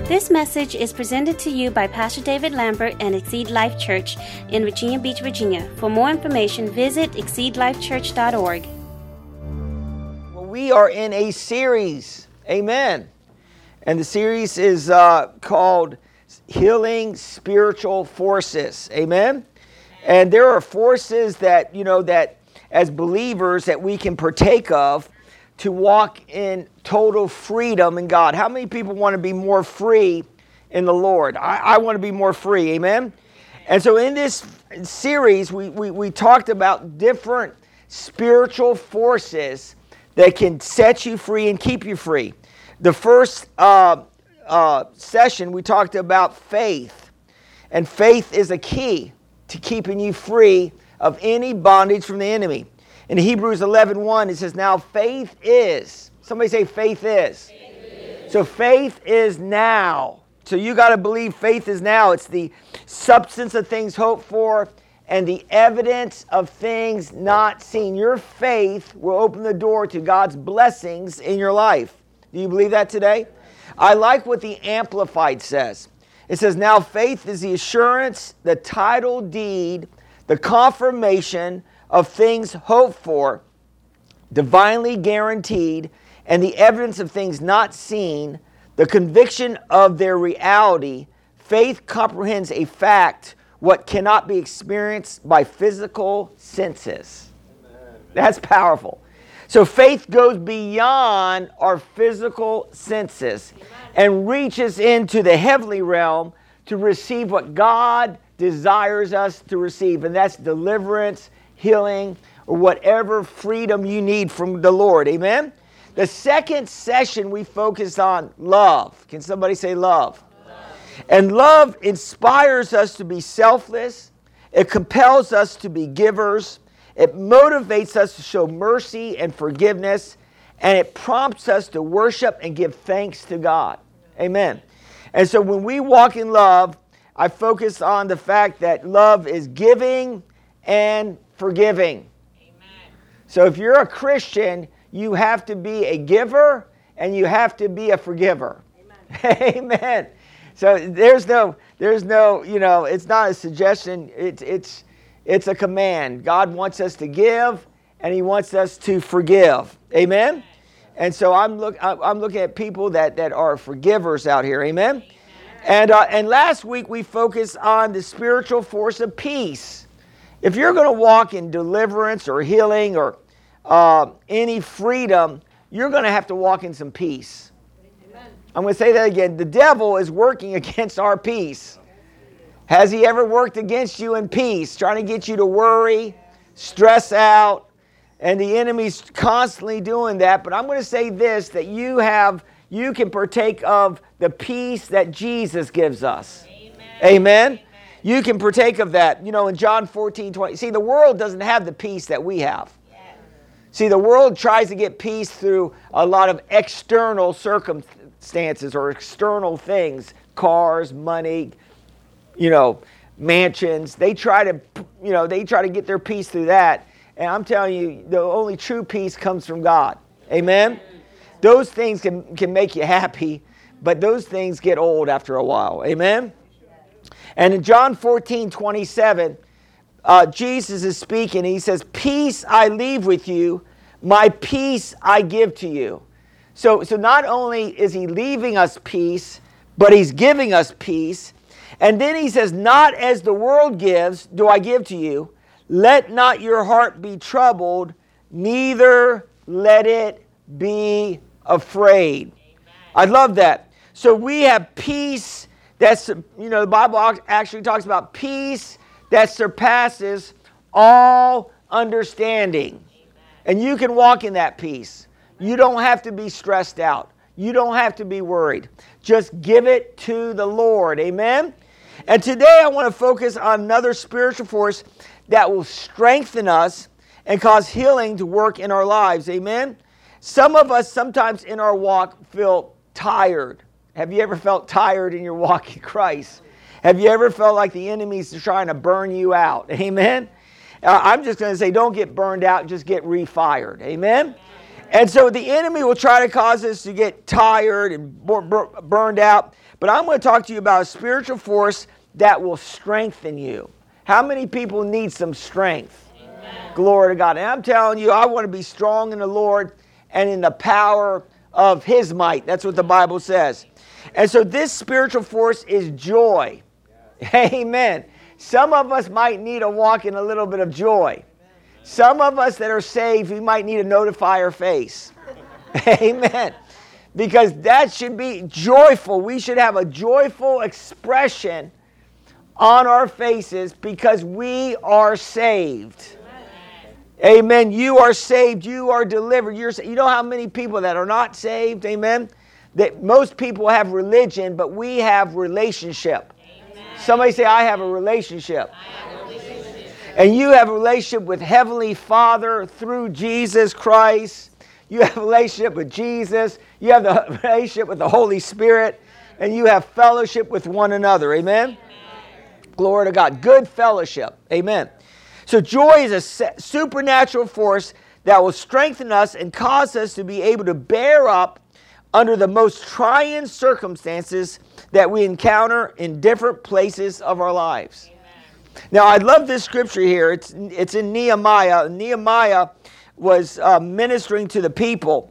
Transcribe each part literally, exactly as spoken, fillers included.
This message is presented to you by Pastor David Lambert and Exceed Life Church in Virginia Beach, Virginia. For more information, visit exceed life church dot org. Well, we are in a series, amen. And the series is uh, called Healing Spiritual Forces, amen. And there are forces that, you know, that as believers that we can partake of to walk in total freedom in God. How many people want to be more free in the Lord? I, I want to be more free, amen? And so in this series, we, we, we talked about different spiritual forces that can set you free and keep you free. The first uh, uh, session, we talked about faith. And faith is a key to keeping you free of any bondage from the enemy. In Hebrews eleven one, it says, now faith is. Somebody say faith is. Faith is. So faith is now. So you got to believe faith is now. It's the substance of things hoped for and the evidence of things not seen. Your faith will open the door to God's blessings in your life. Do you believe that today? I like what the Amplified says. It says, now faith is the assurance, the title deed, the confirmation of things hoped for, divinely guaranteed, and the evidence of things not seen, the conviction of their reality. Faith comprehends a fact, what cannot be experienced by physical senses. Amen. That's powerful. So faith goes beyond our physical senses and reaches into the heavenly realm to receive what God desires us to receive, and that's deliverance, healing, or whatever freedom you need from the Lord. Amen? The second session we focused on love. Can somebody say love? Love. And love inspires us to be selfless. It compels us to be givers. It motivates us to show mercy and forgiveness. And it prompts us to worship and give thanks to God. Amen. And so when we walk in love, I focus on the fact that love is giving and forgiving. Amen. So if you're a Christian, you have to be a giver and you have to be a forgiver. Amen. Amen. So there's no, there's no, you know, it's not a suggestion. It's it's it's a command. God wants us to give and He wants us to forgive. Amen. Amen. And so I'm look I'm looking at people that that are forgivers out here. Amen. Amen. And uh, and last week we focused on the spiritual force of peace. If you're going to walk in deliverance or healing or uh, any freedom, you're going to have to walk in some peace. Amen. I'm going to say that again. The devil is working against our peace. Has he ever worked against you in peace, trying to get you to worry, stress out? And the enemy's constantly doing that. But I'm going to say this, that you have, you can partake of the peace that Jesus gives us. Amen. Amen. You can partake of that. You know, in John fourteen twenty. See, the world doesn't have the peace that we have. Yes. See, the world tries to get peace through a lot of external circumstances or external things. Cars, money, you know, mansions. They try to, you know, they try to get their peace through that. And I'm telling you, the only true peace comes from God. Amen? Those things can, can make you happy, but those things get old after a while. Amen? And in John fourteen twenty-seven, uh, Jesus is speaking. He says, peace I leave with you, my peace I give to you. So, so not only is He leaving us peace, but He's giving us peace. And then He says, not as the world gives, do I give to you. Let not your heart be troubled, neither let it be afraid. Amen. I love that. So we have peace. That's, you know, the Bible actually talks about peace that surpasses all understanding. Amen. And you can walk in that peace. You don't have to be stressed out. You don't have to be worried. Just give it to the Lord. Amen? And today I want to focus on another spiritual force that will strengthen us and cause healing to work in our lives. Amen? Some of us sometimes in our walk feel tired. Have you ever felt tired in your walk in Christ? Have you ever felt like the enemy's trying to burn you out? Amen? Uh, I'm just going to say, don't get burned out, just get refired. Amen? And so the enemy will try to cause us to get tired and burned out. But I'm going to talk to you about a spiritual force that will strengthen you. How many people need some strength? Amen. Glory to God. And I'm telling you, I want to be strong in the Lord and in the power of His might. That's what the Bible says. And so this spiritual force is joy. Amen. Some of us might need to walk in a little bit of joy. Some of us that are saved, we might need to notify our face. Amen. Because that should be joyful. We should have a joyful expression on our faces because we are saved. Amen. Amen. You are saved. You are delivered. You're, you know how many people that are not saved? Amen. That most people have religion, but we have relationship. Amen. Somebody say, I have a relationship. I have a relationship. And you have a relationship with Heavenly Father through Jesus Christ. You have a relationship with Jesus. You have the relationship with the Holy Spirit. And you have fellowship with one another. Amen? Amen. Glory to God. Good fellowship. Amen. So joy is a supernatural force that will strengthen us and cause us to be able to bear up under the most trying circumstances that we encounter in different places of our lives. Amen. Now, I love this scripture here. It's, it's in Nehemiah. Nehemiah was uh, ministering to the people.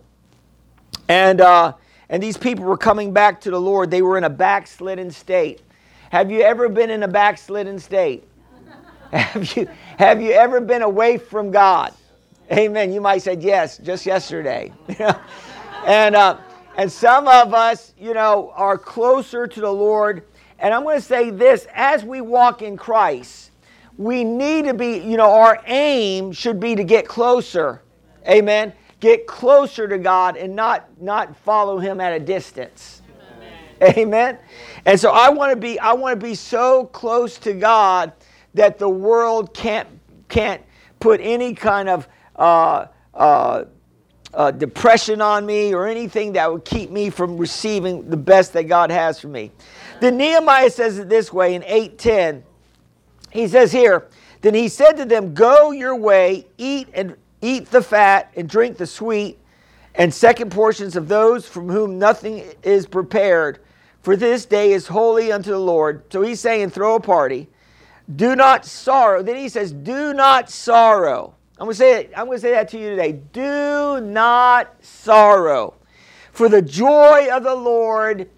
And, uh, and these people were coming back to the Lord. They were in a backslidden state. Have you ever been in a backslidden state? have you, have you ever been away from God? Amen. You might say, yes, just yesterday. and... Uh, And some of us, you know, are closer to the Lord. And I'm going to say this, as we walk in Christ, we need to be, you know, our aim should be to get closer. Amen. Get closer to God and not, not follow Him at a distance. Amen. Amen. And so I want to be, I want to be so close to God that the world can't, can't put any kind of, uh, uh, Uh, depression on me or anything that would keep me from receiving the best that God has for me. Then Nehemiah says it this way in eight ten. He says here, then he said to them, go your way, eat and eat the fat and drink the sweet and second portions of those from whom nothing is prepared, for this day is holy unto the Lord. So he's saying throw a party. Do not sorrow. Then he says, do not sorrow. I'm going to say it, I'm going to say that to you today. Do not sorrow, for the joy of the Lord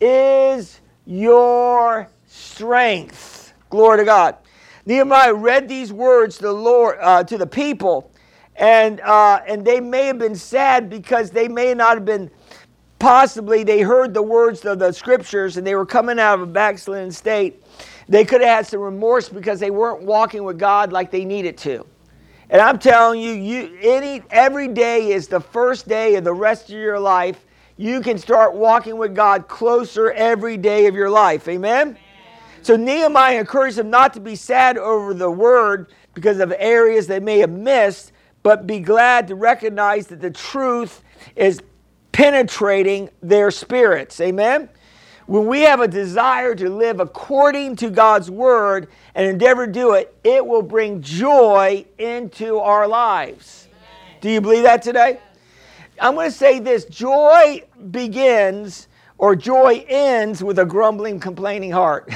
is your strength. Glory to God. Nehemiah read these words to the Lord, uh, to the people, and uh, and they may have been sad because they may not have been. Possibly they heard the words of the scriptures and they were coming out of a backslidden state. They could have had some remorse because they weren't walking with God like they needed to. And I'm telling you, you any every day is the first day of the rest of your life. You can start walking with God closer every day of your life. Amen? Amen. So Nehemiah encouraged them not to be sad over the word because of areas they may have missed, but be glad to recognize that the truth is penetrating their spirits. Amen? When we have a desire to live according to God's word and endeavor to do it, it will bring joy into our lives. Amen. Do you believe that today? I'm going to say this. Joy begins or joy ends with a grumbling, complaining heart.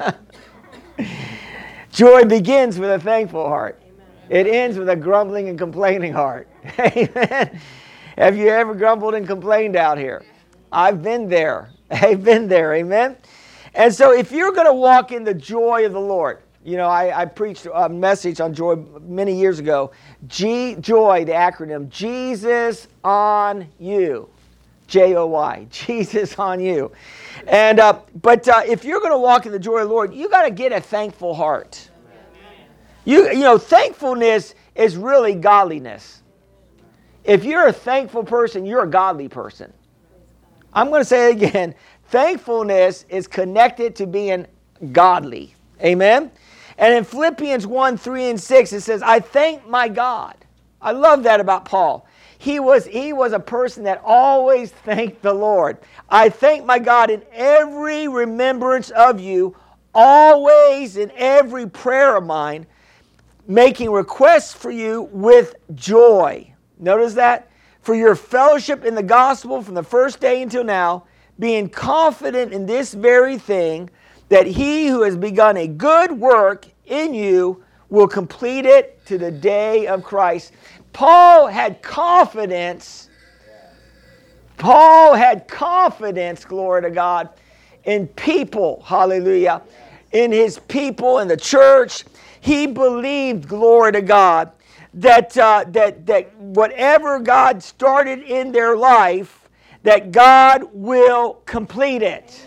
Joy begins with a thankful heart. Amen. It ends with a grumbling and complaining heart. Amen. Have you ever grumbled and complained out here? I've been there. I've been there, amen? And so if you're going to walk in the joy of the Lord, you know, I, I preached a message on joy many years ago. G, joy, the acronym, Jesus on you. J O Y, Jesus on you. And uh, But uh, if you're going to walk in the joy of the Lord, you got to get a thankful heart. You, you know, thankfulness is really godliness. If you're a thankful person, you're a godly person. I'm going to say it again. Thankfulness is connected to being godly. Amen? And in Philippians one, three, and six, it says, I thank my God. I love that about Paul. He was, he was a person that always thanked the Lord. I thank my God in every remembrance of you, always in every prayer of mine, making requests for you with joy. Notice that? For your fellowship in the gospel from the first day until now, being confident in this very thing, that he who has begun a good work in you will complete it to the day of Christ. Paul had confidence. Paul had confidence, glory to God, in people, hallelujah, in his people, in the church. He believed, glory to God, that, uh, that, that whatever God started in their life, that God will complete it.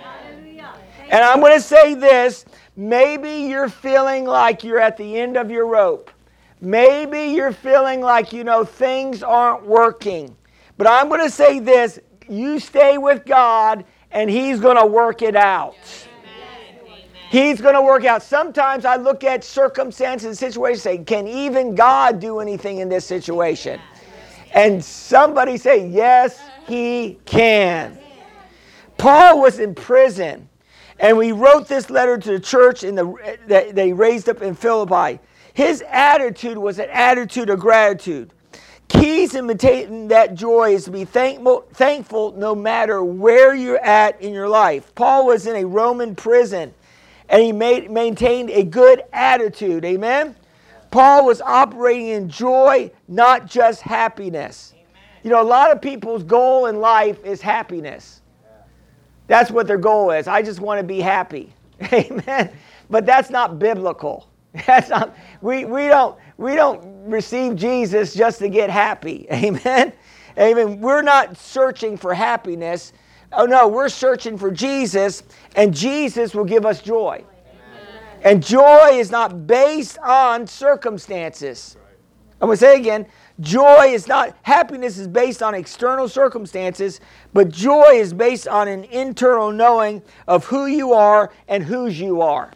And I'm going to say this, maybe you're feeling like you're at the end of your rope. Maybe you're feeling like, you know, things aren't working. But I'm going to say this, you stay with God and He's going to work it out. Amen. He's going to work out. Sometimes I look at circumstances and situations and say, can even God do anything in this situation? And somebody say, yes, He can. Paul was in prison. And we wrote this letter to the church in the, that they raised up in Philippi. His attitude was an attitude of gratitude. Keys imitating that joy is to be thankful, thankful no matter where you're at in your life. Paul was in a Roman prison, and he made, maintained a good attitude. Amen? Paul was operating in joy, not just happiness. Amen. You know, a lot of people's goal in life is happiness. That's what their goal is. I just want to be happy. Amen. But that's not biblical. That's not, we, we don't we don't receive Jesus just to get happy. Amen. Amen. We're not searching for happiness. Oh no, we're searching for Jesus, and Jesus will give us joy. Amen. And joy is not based on circumstances. I'm going to say again, joy is not, happiness is based on external circumstances, but joy is based on an internal knowing of who you are and whose you are.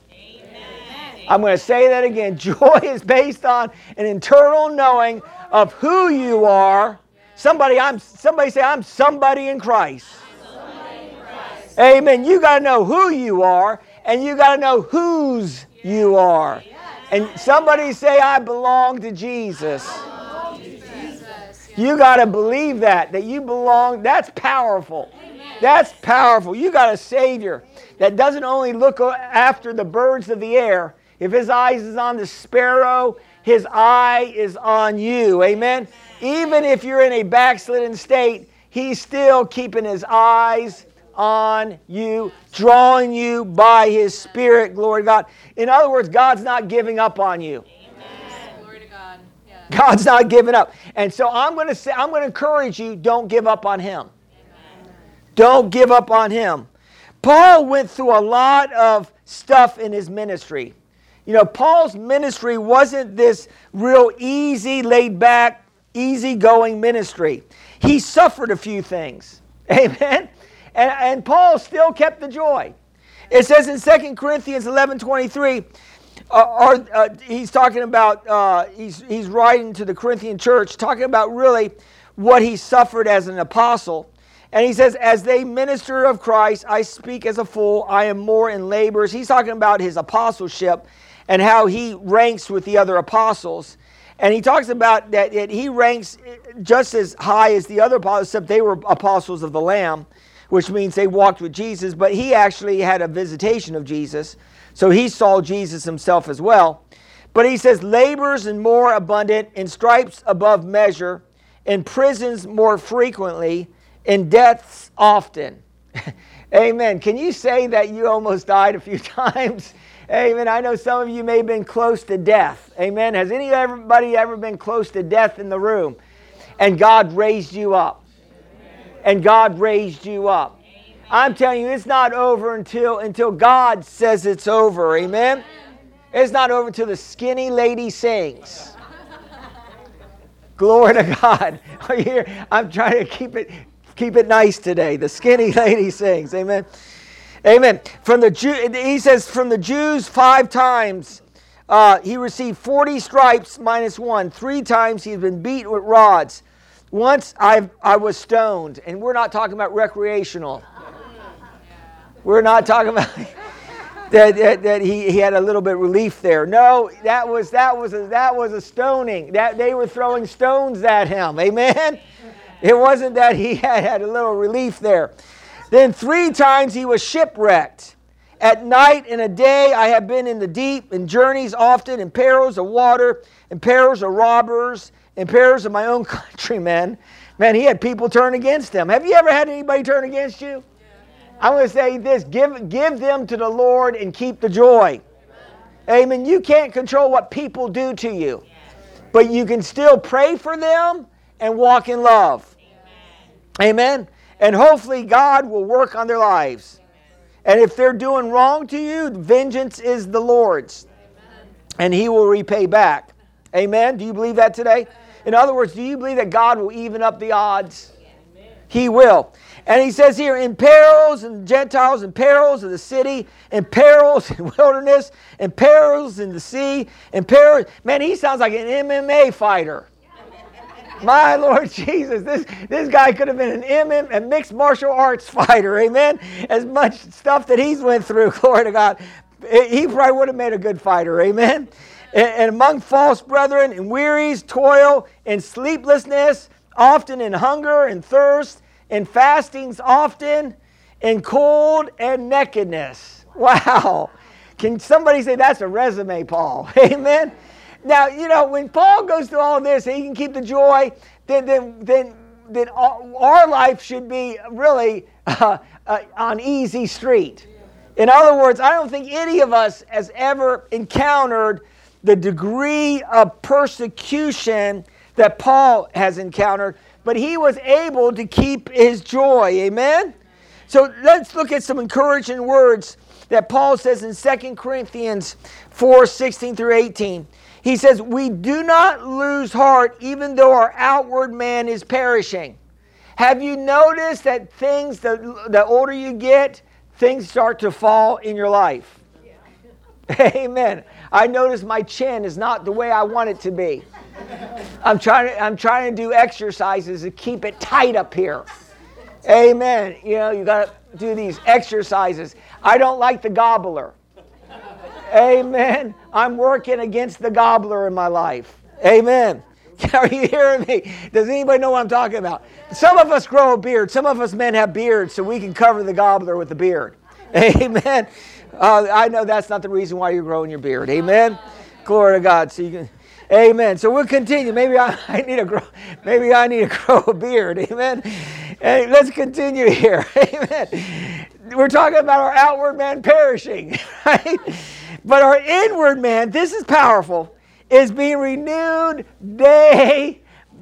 Amen. I'm going to say that again. Joy is based on an internal knowing of who you are. Somebody, I'm, somebody say, I'm somebody in Christ. Somebody in Christ. Amen. You got to know who you are, and you got to know whose you are. And somebody say, I belong to Jesus. Belong to Jesus. You got to believe that, that you belong. That's powerful. Amen. That's powerful. You got a Savior that doesn't only look after the birds of the air. If His eyes is on the sparrow, His eye is on you. Amen? Even if you're in a backslidden state, He's still keeping His eyes on you, drawing you by His Spirit. Glory to God. In other words, God's not giving up on you. Amen. Glory to God. Yeah. God's not giving up. And so I'm going to say, I'm going to encourage you, don't give up on Him. Amen. Don't give up on Him. Paul went through a lot of stuff in his ministry. You know, Paul's ministry wasn't this real easy, laid back, easy-going ministry. He suffered a few things. Amen. And, and Paul still kept the joy. It says in Second Corinthians eleven twenty-three, uh, or, uh, he's talking about, uh, he's, he's writing to the Corinthian church, talking about really what he suffered as an apostle. And he says, as they minister of Christ, I speak as a fool, I am more in labors. He's talking about his apostleship and how he ranks with the other apostles. And he talks about that, that he ranks just as high as the other apostles, except they were apostles of the Lamb, which means they walked with Jesus, but he actually had a visitation of Jesus. So he saw Jesus himself as well. But he says, labors and more abundant, in stripes above measure, in prisons more frequently, in deaths often. Amen. Can you say that you almost died a few times? Amen. I know some of you may have been close to death. Amen. Has anybody ever been close to death in the room? And God raised you up. And God raised you up. I'm telling you, it's not over until, until God says it's over. Amen. It's not over until the skinny lady sings. Glory to God. Are you here? I'm trying to keep it keep it nice today. The skinny lady sings. Amen. Amen. From the Jew, he says, from the Jews five times uh, he received forty stripes minus one. Three times he's been beaten with rods. Once I I was stoned, and we're not talking about recreational. We're not talking about that, that, that he, he had a little bit of relief there. No, that was that was a, that was a stoning. That they were throwing stones at him. Amen. It wasn't that he had, had a little relief there. Then three times he was shipwrecked. At night and a day I have been in the deep, in journeys often, in perils of water, in perils of robbers, in perils of my own countrymen. Man, he had people turn against him. Have you ever had anybody turn against you? I'm going to say this, give, give them to the Lord and keep the joy. Amen. Amen. You can't control what people do to you, but you can still pray for them and walk in love. Amen. Amen. And hopefully God will work on their lives. And if they're doing wrong to you, vengeance is the Lord's. And he will repay back. Amen. Do you believe that today? In other words, do you believe that God will even up the odds? He will. And he says here, in perils and Gentiles, in perils of the city, in perils in wilderness, in perils in the sea, in perils. Man, he sounds like an M M A fighter. My Lord Jesus, this, this guy could have been an M M A, a mixed martial arts fighter, amen? As much stuff that he's went through, glory to God. He probably would have made a good fighter, amen? And, and among false brethren, in wearies, toil, and sleeplessness, often in hunger and thirst, in fastings often, in cold and nakedness. Wow. Can somebody say that's a resume, Paul? Amen? Now, you know, when Paul goes through all this and he can keep the joy, then then then, then our life should be really uh, uh, on easy street. In other words, I don't think any of us has ever encountered the degree of persecution that Paul has encountered, but he was able to keep his joy. Amen? So let's look at some encouraging words that Paul says in Second Corinthians four, sixteen through eighteen. He says, we do not lose heart even though our outward man is perishing. Have you noticed that things, the, the older you get, things start to fall in your life? Yeah. Amen. I notice my chin is not the way I want it to be. I'm trying to, I'm trying to do exercises to keep it tight up here. Amen. You know, you got to do these exercises. I don't like the gobbler. Amen. I'm working against the gobbler in my life. Amen. Are you hearing me? Does anybody know what I'm talking about? Some of us grow a beard. Some of us men have beards so we can cover the gobbler with the beard. Amen. Uh, I know that's not the reason why you're growing your beard. Amen. Glory to God. So you can, amen. So we'll continue. Maybe I, I need to grow. Maybe I need to grow a beard. Amen. And let's continue here. Amen. We're talking about our outward man perishing, right? But our inward man, this is powerful, is being renewed day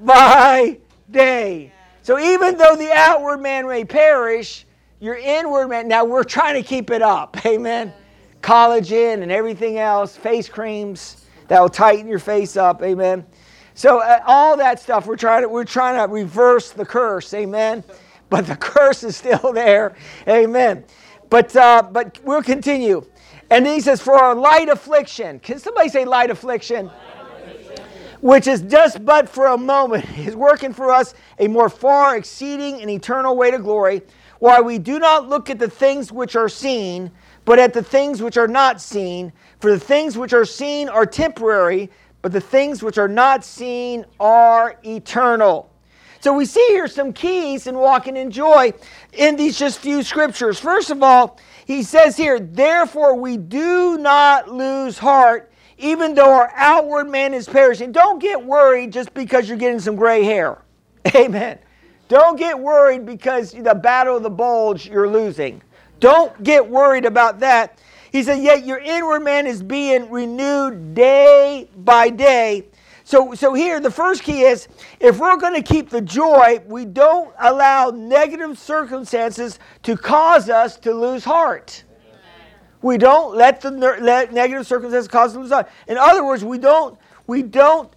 by day. So even though the outward man may perish, your inward man, now we're trying to keep it up. Amen. Collagen and everything else, face creams that will tighten your face up. Amen. So uh, all that stuff, we're trying to we're trying to reverse the curse. Amen. But the curse is still there. Amen. But uh, but we'll continue. And then he says, for our light affliction. Can somebody say light affliction? Light affliction. Which is just but for a moment, is working for us a more far exceeding and eternal way to glory, while we do not look at the things which are seen, but at the things which are not seen. For the things which are seen are temporary, but the things which are not seen are eternal. So we see here some keys in walking in joy in these just few scriptures. First of all, he says here, therefore we do not lose heart, even though our outward man is perishing. Don't get worried just because you're getting some gray hair. Amen. Don't get worried because the battle of the bulge you're losing. Don't get worried about that. He said, yet your inward man is being renewed day by day. So, so here, the first key is, if we're going to keep the joy, we don't allow negative circumstances to cause us to lose heart. Amen. We don't let the let negative circumstances cause us to lose heart. In other words, we don't we don't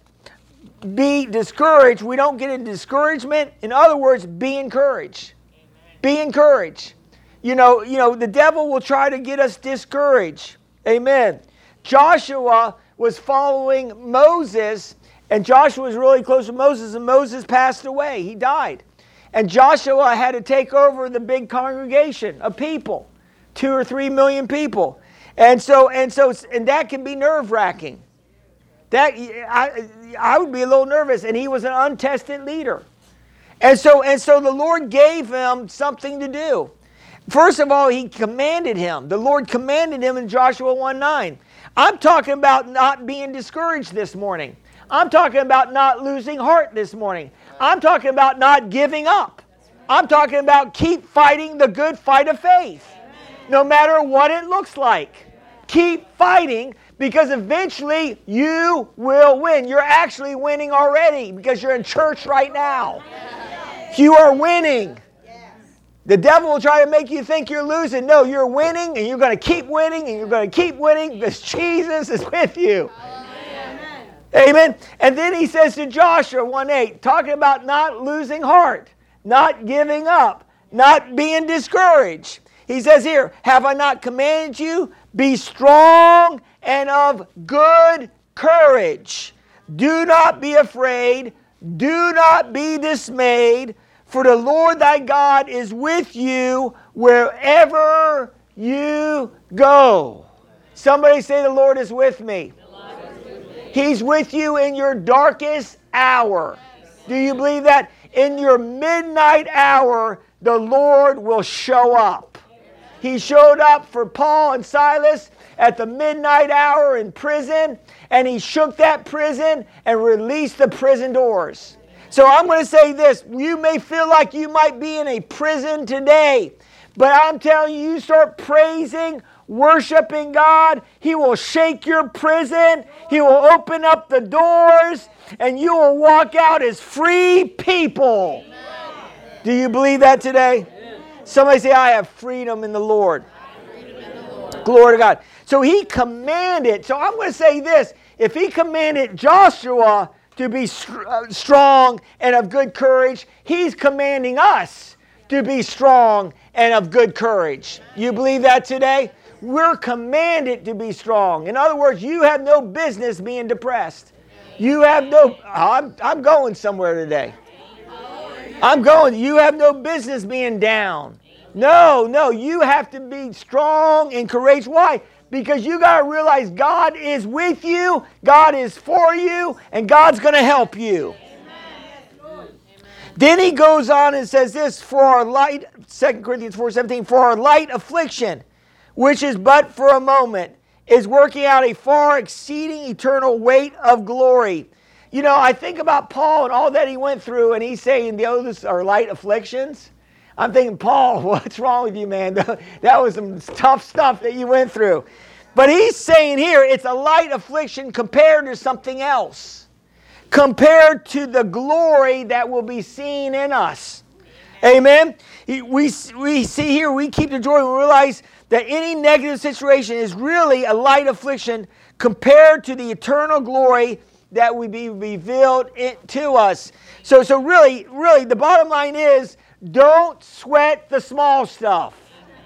be discouraged. We don't get into discouragement. In other words, be encouraged. Amen. Be encouraged. You know, you know, the devil will try to get us discouraged. Amen. Joshua was following Moses, and Joshua was really close to Moses, and Moses passed away. He died. And Joshua had to take over the big congregation of people, two or three million people. And so, and so, and that can be nerve-wracking. That I, I would be a little nervous, and he was an untested leader. And so, and so the Lord gave him something to do. First of all, he commanded him. The Lord commanded him in Joshua one nine. I'm talking about not being discouraged this morning. I'm talking about not losing heart this morning. I'm talking about not giving up. I'm talking about keep fighting the good fight of faith. No matter what it looks like. Keep fighting, because eventually you will win. You're actually winning already because you're in church right now. You are winning. The devil will try to make you think you're losing. No, you're winning, and you're going to keep winning, and you're going to keep winning because Jesus is with you. Amen. Amen. And then he says to Joshua one eight, talking about not losing heart, not giving up, not being discouraged. He says here, have I not commanded you? Be strong and of good courage. Do not be afraid. Do not be dismayed. For the Lord thy God is with you wherever you go. Somebody say, the Lord is with me. He's with you in your darkest hour. Do you believe that? In your midnight hour, the Lord will show up. He showed up for Paul and Silas at the midnight hour in prison, and he shook that prison and released the prison doors. So I'm going to say this. You may feel like you might be in a prison today, but I'm telling you, you start praising, worshiping God, He will shake your prison. He will open up the doors, and you will walk out as free people. Amen. Do you believe that today? Amen. Somebody say, I have freedom in the Lord. Freedom in the Lord. Glory to God. So He commanded. So I'm going to say this. If He commanded Joshua to be strong and of good courage, He's commanding us to be strong and of good courage. You believe that today? We're commanded to be strong. In other words, you have no business being depressed. You have no, I'm, I'm going somewhere today. I'm going, you have no business being down. No, no, you have to be strong and courageous. Why? Because you got to realize God is with you, God is for you, and God's going to help you. Amen. Then he goes on and says this, for our light, Second Corinthians four seventeen, for our light affliction, which is but for a moment, is working out a far exceeding eternal weight of glory. You know, I think about Paul and all that he went through, and he's saying, those are light afflictions. I'm thinking, Paul, what's wrong with you, man? That was some tough stuff that you went through. But he's saying here, it's a light affliction compared to something else. Compared to the glory that will be seen in us. Amen? We, we see here, we keep the joy, we realize that any negative situation is really a light affliction compared to the eternal glory that will be revealed to us. So, so really, really, the bottom line is, don't sweat the small stuff.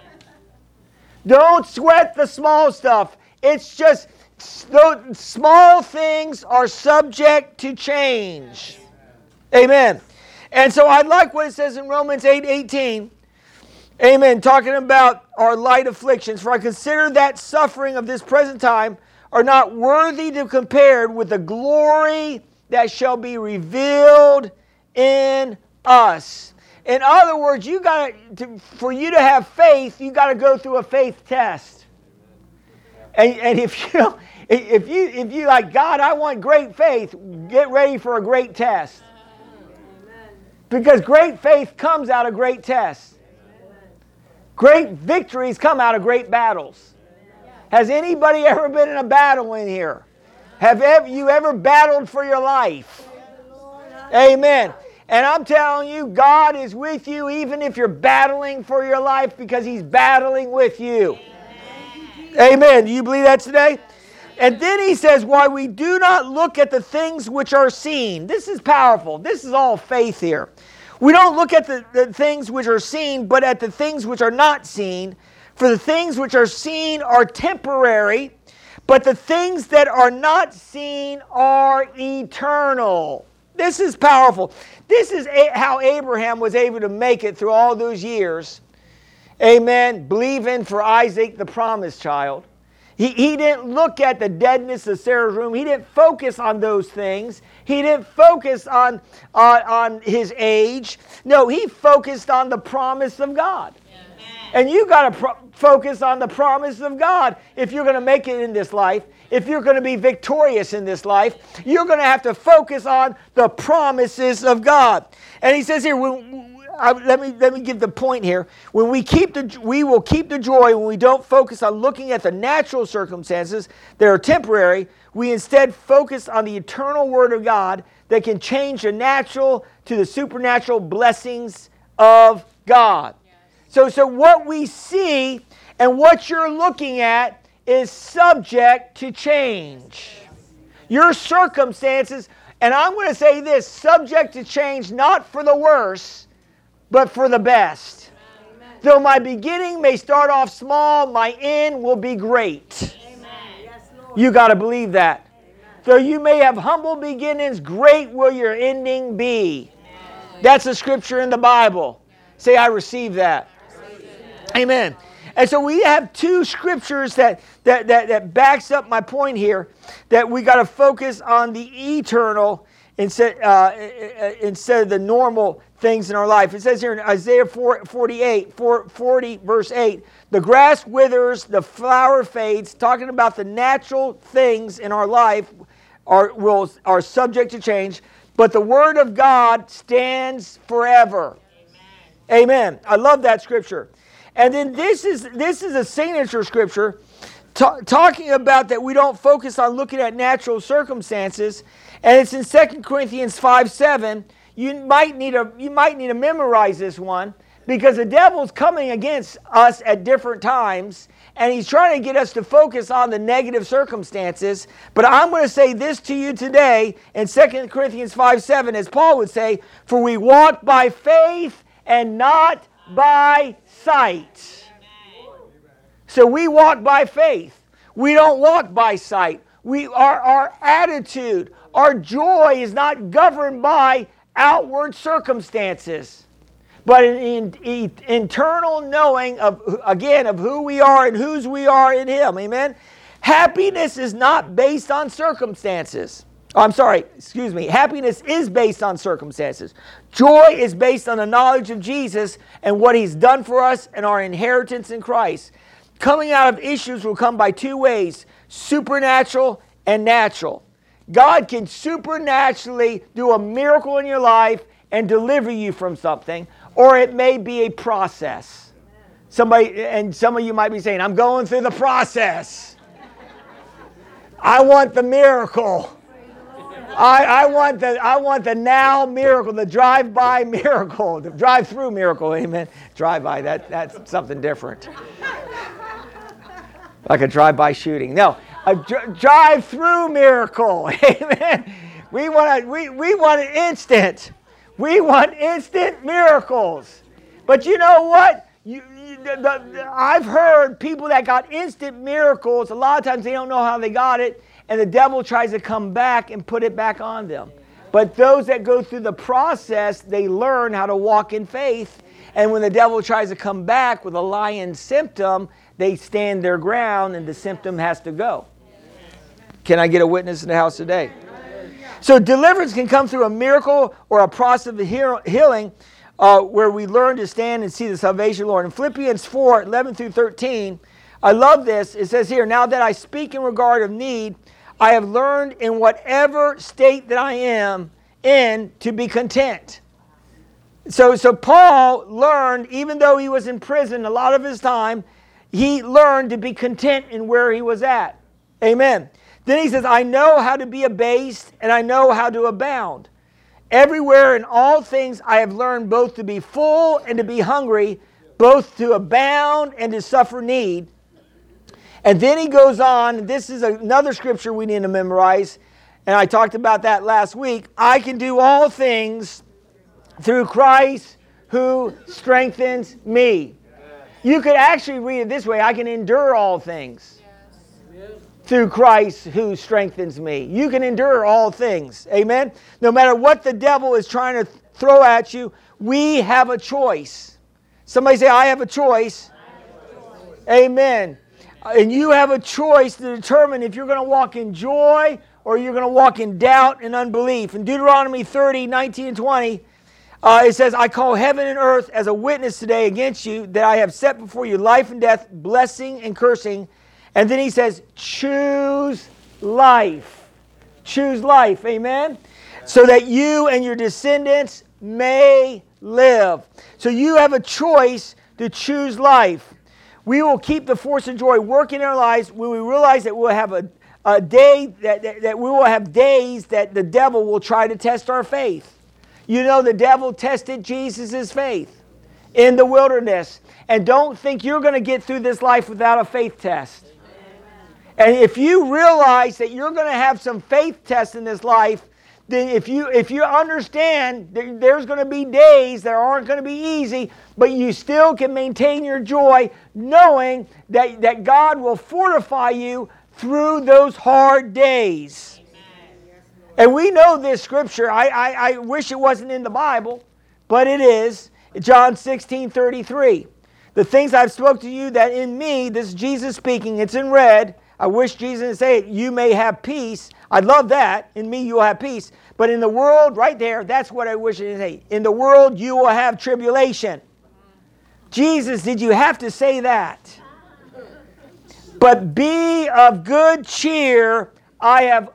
Don't sweat the small stuff. It's just, those small things are subject to change. Amen. And so I like what it says in Romans eight eighteen. Amen. Talking about our light afflictions. For I consider that suffering of this present time are not worthy to be compared with the glory that shall be revealed in us. In other words, you got to, for you to have faith, you got to go through a faith test. And, and if you if you if you like, God, I want great faith, get ready for a great test. Because great faith comes out of great tests. Great victories come out of great battles. Has anybody ever been in a battle in here? Have ever, you ever battled for your life? Amen. And I'm telling you, God is with you even if you're battling for your life, because He's battling with you. Amen. Amen. Do you believe that today? And then he says, why we do not look at the things which are seen. This is powerful. This is all faith here. We don't look at the, the things which are seen, but at the things which are not seen. For the things which are seen are temporary, but the things that are not seen are eternal. This is powerful. This is a- how Abraham was able to make it through all those years. Amen. Believing for Isaac, the promised child. He, he didn't look at the deadness of Sarah's womb. He didn't focus on those things. He didn't focus on, uh, on his age. No, he focused on the promise of God. Amen. And you got to pro- focus on the promise of God. If you're going to make it in this life, if you're going to be victorious in this life, you're going to have to focus on the promises of God. And he says here, when, I, let me let me give the point here. When we keep the, we will keep the joy when we don't focus on looking at the natural circumstances that are temporary. We instead focus on the eternal Word of God that can change the natural to the supernatural blessings of God. So, so what we see and what you're looking at is subject to change. Your circumstances, and I'm going to say this, subject to change not for the worse, but for the best. Amen. Though my beginning may start off small, my end will be great. Amen. You got to believe that. Amen. Though you may have humble beginnings, great will your ending be. Amen. That's a scripture in the Bible. Say, I receive that. Amen. And so we have two scriptures that, that, that, that backs up my point here, that we got to focus on the eternal instead, uh, instead of the normal things in our life. It says here in Isaiah forty-eight, forty, verse eight, the grass withers, the flower fades, talking about the natural things in our life are, will, are subject to change, but the word of God stands forever. Amen. Amen. I love that scripture. And then this is this is a signature scripture ta- talking about that we don't focus on looking at natural circumstances. And it's in Second Corinthians five seven. You might need to you might need to memorize this one because the devil's coming against us at different times and he's trying to get us to focus on the negative circumstances. But I'm going to say this to you today in Second Corinthians five seven, as Paul would say, for we walk by faith and not by sight. So we walk by faith. We don't walk by sight. We our, our attitude, our joy is not governed by outward circumstances, but an in, in, internal knowing of, again, of who we are and whose we are in Him. Amen? Happiness is not based on circumstances. Oh, I'm sorry, excuse me. Happiness is based on circumstances. Joy is based on the knowledge of Jesus and what He's done for us and our inheritance in Christ. Coming out of issues will come by two ways, supernatural and natural. God can supernaturally do a miracle in your life and deliver you from something, or it may be a process. Somebody, and some of you might be saying, I'm going through the process. I want the miracle. I, I want the I want the now miracle, the drive-by miracle, the drive-through miracle, amen. Drive-by, that, that's something different. Like a drive-by shooting. No, a dr- drive-through miracle, amen. We want a, we, we want an instant. We want instant miracles. But you know what? You, you, the, the, I've heard people that got instant miracles, a lot of times they don't know how they got it. And the devil tries to come back and put it back on them. But those that go through the process, they learn how to walk in faith. And when the devil tries to come back with a lying symptom, they stand their ground and the symptom has to go. Can I get a witness in the house today? So deliverance can come through a miracle or a process of healing uh, where we learn to stand and see the salvation of the Lord. In Philippians four, eleven through thirteen, I love this. It says here, now that I speak in regard of need, I have learned in whatever state that I am in to be content. So, so Paul learned, even though he was in prison a lot of his time, he learned to be content in where he was at. Amen. Then he says, I know how to be abased and I know how to abound. Everywhere in all things I have learned both to be full and to be hungry, both to abound and to suffer need. And then he goes on, this is another scripture we need to memorize, and I talked about that last week. I can do all things through Christ who strengthens me. You could actually read it this way, I can endure all things through Christ who strengthens me. You can endure all things, amen? No matter what the devil is trying to throw at you, we have a choice. Somebody say, I have a choice. I have a choice. Amen. And you have a choice to determine if you're going to walk in joy or you're going to walk in doubt and unbelief. In Deuteronomy thirty, nineteen and twenty, Uh, it says, I call heaven and earth as a witness today against you that I have set before you life and death, blessing and cursing. And then he says, choose life. Choose life. Amen? So that you and your descendants may live. So you have a choice to choose life. We will keep the force of joy working in our lives when we realize that we'll have a, a day, that, that, that we will have days that the devil will try to test our faith. You know, the devil tested Jesus' faith in the wilderness. And don't think you're going to get through this life without a faith test. And if you realize that you're going to have some faith tests in this life, then if you if you understand that there's going to be days that aren't going to be easy, but you still can maintain your joy knowing that, that God will fortify you through those hard days. And we know this scripture. I, I, I wish it wasn't in the Bible, but it is. John sixteen thirty-three. The things I've spoken to you that in me, this is Jesus speaking, it's in red. I wish Jesus would say it, you may have peace. I love that. In me you will have peace. But in the world, right there, that's what I wish it would say. In the world you will have tribulation. Jesus, did you have to say that? But be of good cheer. I have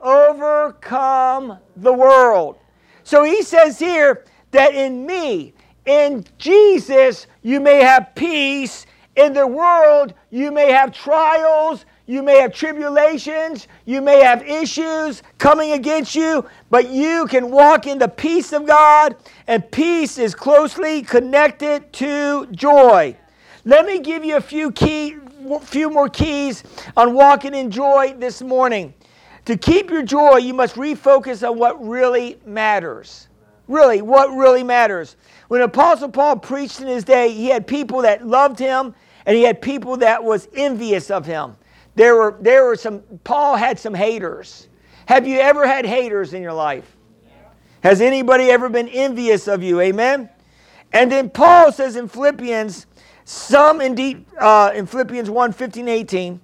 overcome the world. So he says here that in me, in Jesus, you may have peace. In the world, you may have trials. You may have tribulations. You may have issues coming against you. But you can walk in the peace of God. And peace is closely connected to joy. Let me give you a few key, few more keys on walking in joy this morning. To keep your joy, you must refocus on what really matters. Really, what really matters. When Apostle Paul preached in his day, he had people that loved him, and he had people that was envious of him. There were, there were some, Paul had some haters. Have you ever had haters in your life? Has anybody ever been envious of you? Amen? And then Paul says in Philippians, some indeed, uh, in Philippians one, fifteen, eighteen,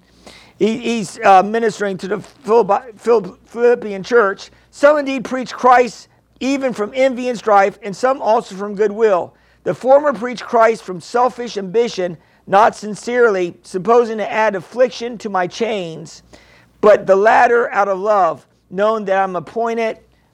he's uh, ministering to the Philippian church. Some indeed preach Christ even from envy and strife, and some also from goodwill. The former preach Christ from selfish ambition, not sincerely, supposing to add affliction to my chains, but the latter out of love, knowing that I'm appointed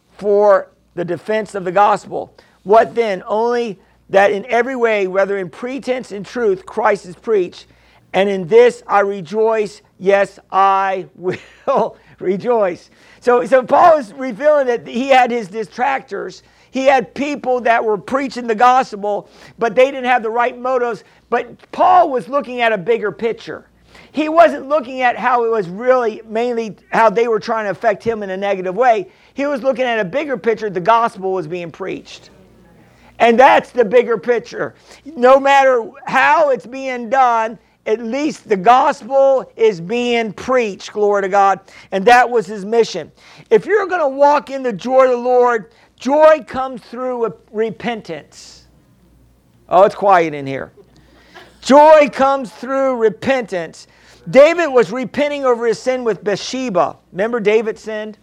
for the defense of the gospel. What then? Only that in every way, whether in pretense and truth, Christ is preached, and in this I rejoice. Yes, I will rejoice. So, so Paul is revealing that he had his detractors. He had people that were preaching the gospel, but they didn't have the right motives. But Paul was looking at a bigger picture. He wasn't looking at how it was really mainly how they were trying to affect him in a negative way. He was looking at a bigger picture. The gospel was being preached. And that's the bigger picture. No matter how it's being done, at least the gospel is being preached, glory to God. And that was his mission. If you're going to walk in the joy of the Lord, joy comes through repentance. Oh, it's quiet in here. Joy comes through repentance. David was repenting over his sin with Bathsheba. Remember David sinned?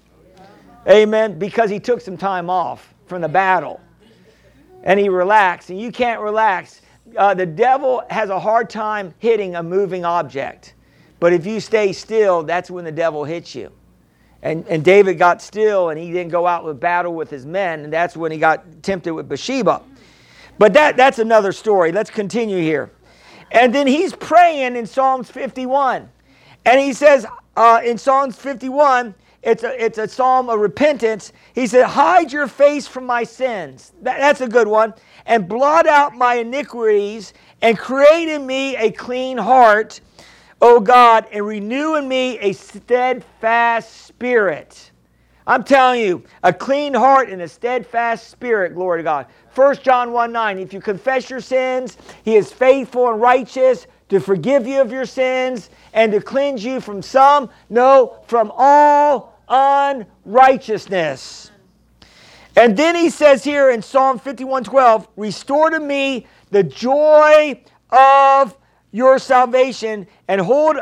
Amen. Because he took some time off from the battle. And he relaxed. And you can't relax. Uh, the devil has a hard time hitting a moving object. But if you stay still, that's when the devil hits you. And, and David got still, and he didn't go out with battle with his men. And that's when he got tempted with Bathsheba. But that, that's another story. Let's continue here. And then he's praying in Psalms fifty-one. And he says uh, in Psalms fifty-one, it's a, it's a psalm of repentance. He said, hide your face from my sins. That, that's a good one. And blot out my iniquities and create in me a clean heart, O God, and renew in me a steadfast spirit. I'm telling you, a clean heart and a steadfast spirit, glory to God. First John one nine, if you confess your sins, he is faithful and righteous to forgive you of your sins and to cleanse you from some, no, from all unrighteousness. And then he says here in Psalm fifty-one twelve, restore to me the joy of your salvation and hold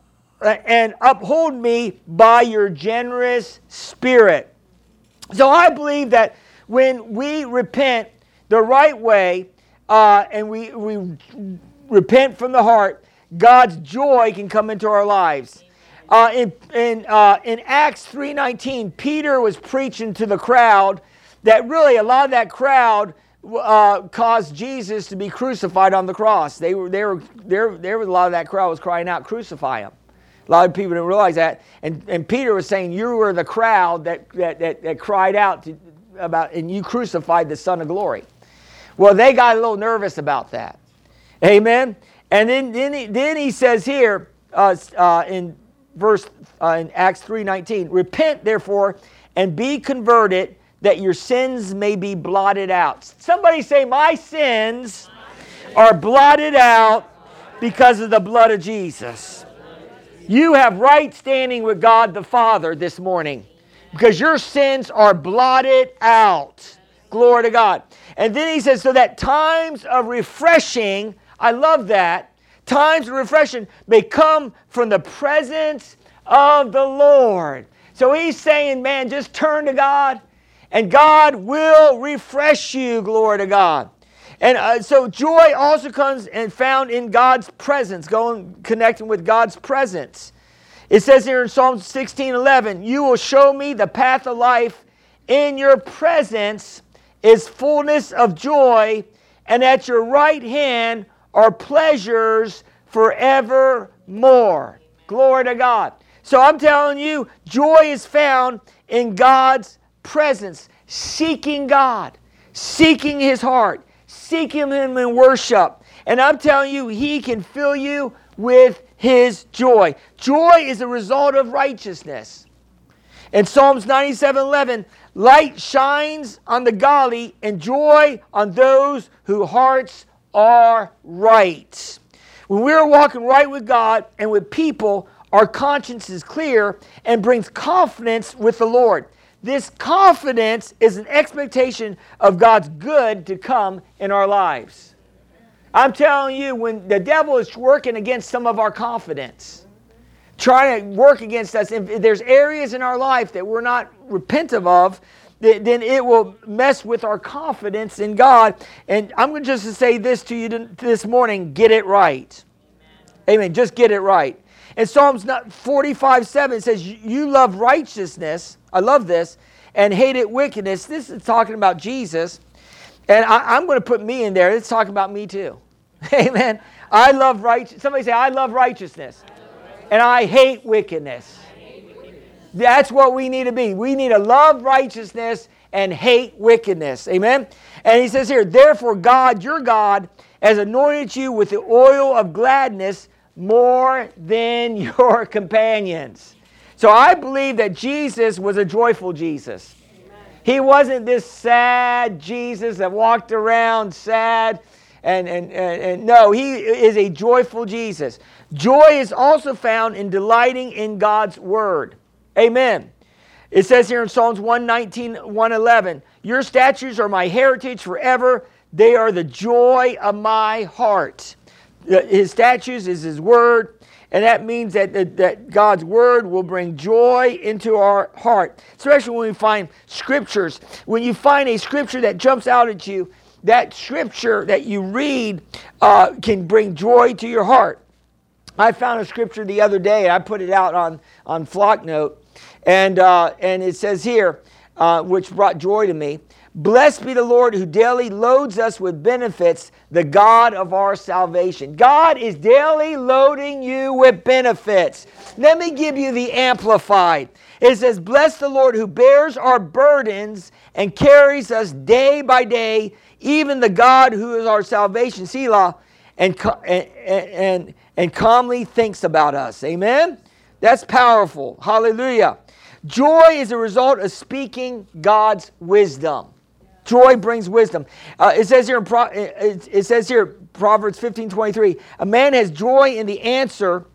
and uphold me by your generous spirit. So I believe that when we repent, the right way, uh, and we, we repent from the heart, God's joy can come into our lives. Uh, in in, uh, in Acts three nineteen, Peter was preaching to the crowd that really a lot of that crowd uh, caused Jesus to be crucified on the cross. They were, they were, there, there was a lot of that crowd was crying out, crucify him. A lot of people didn't realize that. And, and Peter was saying, you were the crowd that, that, that, that cried out to, about, and you crucified the Son of Glory. Well, they got a little nervous about that. Amen? And then, then, he, then he says here uh, uh, in verse uh, in Acts three nineteen, repent therefore and be converted that your sins may be blotted out. Somebody say, my sins are blotted out because of the blood of Jesus. You have right standing with God the Father this morning because your sins are blotted out. Glory to God. And then he says, so that times of refreshing, I love that, times of refreshing may come from the presence of the Lord. So he's saying, man, just turn to God and God will refresh you. Glory to God. And uh, so joy also comes and found in God's presence, going connecting with God's presence. It says here in Psalm sixteen eleven, you will show me the path of life. In your presence is fullness of joy, and at your right hand are pleasures forevermore. Glory to God. So I'm telling you, joy is found in God's presence, seeking God, seeking His heart, seeking Him in worship. And I'm telling you, He can fill you with His joy. Joy is a result of righteousness. In Psalms ninety-seven eleven, light shines on the godly and joy on those whose hearts are right. When we're walking right with God and with people, our conscience is clear and brings confidence with the Lord. This confidence is an expectation of God's good to come in our lives. I'm telling you, when the devil is working against some of our confidence, trying to work against us, if there's areas in our life that we're not repentant of, then it will mess with our confidence in God. And I'm going to just say this to you this morning, get it right. Amen. Just get it right. In Psalms forty-five seven, it says, you love righteousness, I love this, and hated wickedness. This is talking about Jesus. And I, I'm going to put me in there. It's talking about me too. Amen. I love righteousness. Somebody say, I love righteousness. And I hate wickedness. That's what we need to be. We need to love righteousness and hate wickedness. Amen. And he says here, therefore God, your God, has anointed you with the oil of gladness more than your companions. So I believe that Jesus was a joyful Jesus. Amen. He wasn't this sad Jesus that walked around sad. And, and, and, and no, he is a joyful Jesus. Joy is also found in delighting in God's word. Amen. It says here in Psalms one nineteen, one eleven, your statutes are my heritage forever. They are the joy of my heart. His statutes is His word, and that means that, that, that God's word will bring joy into our heart, especially when we find scriptures. When you find a scripture that jumps out at you, that scripture that you read uh, can bring joy to your heart. I found a scripture the other day, and I put it out on, on Flocknote, and, uh, and it says here, uh, which brought joy to me, blessed be the Lord who daily loads us with benefits, the God of our salvation. God is daily loading you with benefits. Let me give you the Amplified. It says, bless the Lord who bears our burdens and carries us day by day, even the God who is our salvation, Selah, and, and, and, and calmly thinks about us. Amen? That's powerful. Hallelujah. Joy is a result of speaking God's wisdom. Joy brings wisdom. Uh, it says here in Pro, it, it says here Proverbs fifteen twenty-three, a man has joy in the answer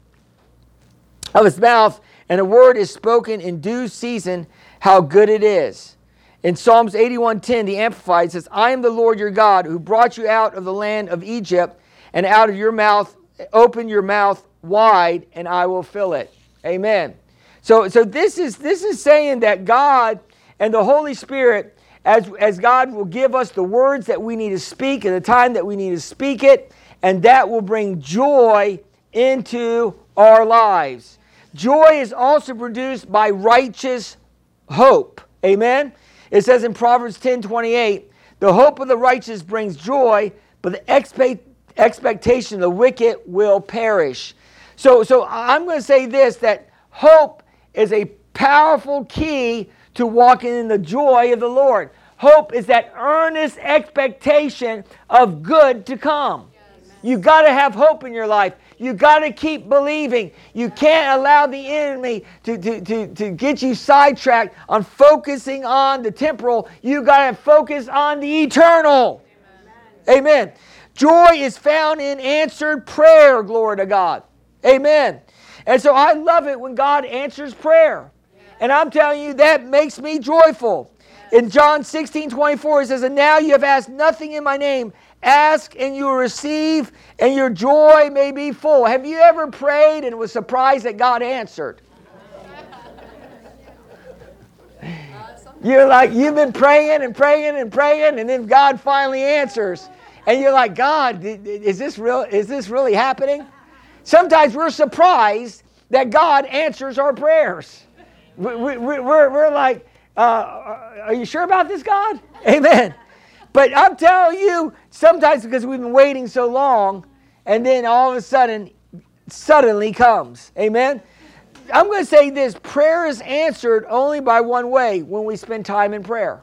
of his mouth, and a word is spoken in due season, how good it is. In Psalms eighty-one ten, the Amplified says, I am the Lord your God who brought you out of the land of Egypt, and out of your mouth, open your mouth wide, and I will fill it. Amen. So, so this is this is saying that God and the Holy Spirit as, as God will give us the words that we need to speak at the time that we need to speak it, and that will bring joy into our lives. Joy is also produced by righteous hope. Amen? It says in Proverbs ten twenty-eight, the hope of the righteous brings joy, but the expect, expectation of the wicked will perish. So, so I'm going to say this, that hope is a powerful key to walking in the joy of the Lord. Hope is that earnest expectation of good to come. You got to have hope in your life. You got to keep believing. You can't allow the enemy to, to, to, to get you sidetracked on focusing on the temporal. You got to focus on the eternal. Amen. Amen. Joy is found in answered prayer, glory to God. Amen. And so I love it when God answers prayer. And I'm telling you, that makes me joyful. In John sixteen twenty-four, it says, and now you have asked nothing in my name. Ask and you will receive, and your joy may be full. Have you ever prayed and was surprised that God answered? You're like, you've been praying and praying and praying, and then God finally answers. And you're like, God, is this real? Is this really happening? Sometimes we're surprised that God answers our prayers. We, we, we're, we're like, uh, are you sure about this, God? Amen. But I'm telling you, sometimes because we've been waiting so long, and then all of a sudden, suddenly comes. Amen? I'm going to say this, prayer is answered only by one way, when we spend time in prayer.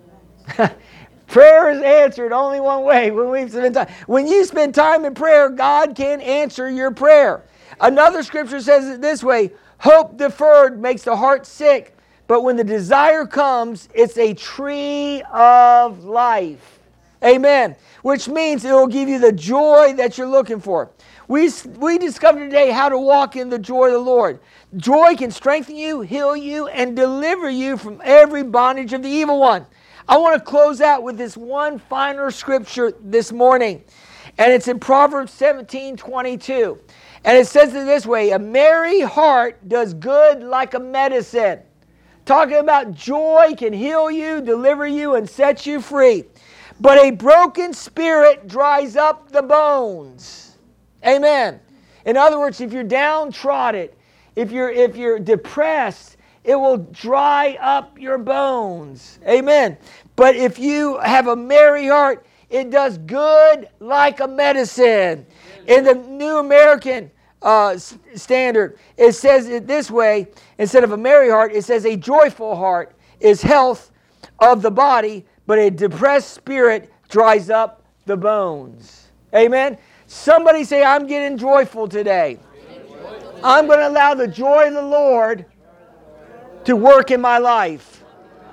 Prayer is answered only one way, when we spend time. When you spend time in prayer, God can answer your prayer. Another scripture says it this way, hope deferred makes the heart sick, but when the desire comes, it's a tree of life. Amen. Which means it will give you the joy that you're looking for. We, we discovered today how to walk in the joy of the Lord. Joy can strengthen you, heal you, and deliver you from every bondage of the evil one. I want to close out with this one final scripture this morning. And it's in Proverbs seventeen twenty-two. And it says it this way, a merry heart does good like a medicine. Talking about joy can heal you, deliver you, and set you free. But a broken spirit dries up the bones. Amen. In other words, if you're downtrodden, if you're, if you're depressed, it will dry up your bones. Amen. But if you have a merry heart, it does good like a medicine. In the New American Uh, standard, it says it this way, instead of a merry heart, it says a joyful heart is health of the body, but a depressed spirit dries up the bones. Amen? Somebody say, I'm getting joyful today. I'm going to allow the joy of the Lord to work in my life.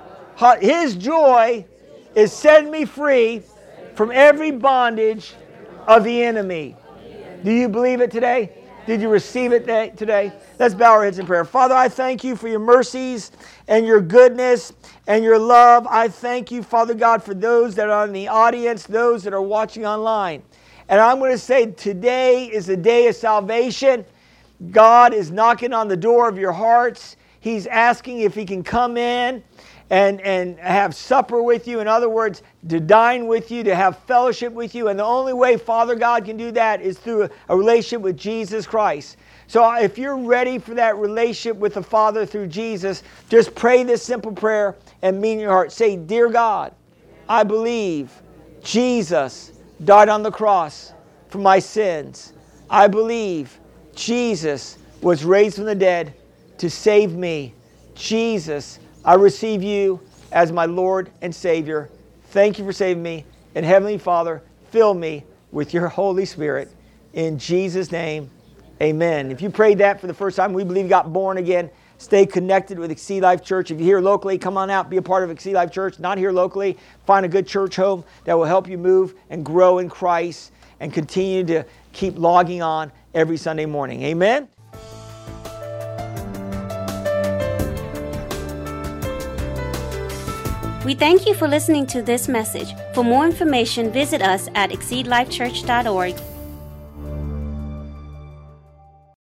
His joy is setting me free from every bondage of the enemy. Do you believe it today? Did you receive it today? Let's bow our heads in prayer. Father, I thank you for your mercies and your goodness and your love. I thank you, Father God, for those that are in the audience, those that are watching online. And I'm going to say today is a day of salvation. God is knocking on the door of your hearts. He's asking if he can come in and, and have supper with you. In other words, to dine with you, to have fellowship with you. And the only way Father God can do that is through a, a relationship with Jesus Christ. So if you're ready for that relationship with the Father through Jesus, just pray this simple prayer and mean in your heart. Say, Dear God, I believe Jesus died on the cross for my sins. I believe Jesus was raised from the dead to save me. Jesus, I receive you as my Lord and Savior. Thank you for saving me. And Heavenly Father, fill me with your Holy Spirit. In Jesus' name, amen. If you prayed that for the first time, we believe you got born again. Stay connected with Exceed Life Church. If you're here locally, come on out, be a part of Exceed Life Church. Not here locally, find a good church home that will help you move and grow in Christ and continue to keep logging on every Sunday morning. Amen. We thank you for listening to this message. For more information, visit us at exceed life church dot org.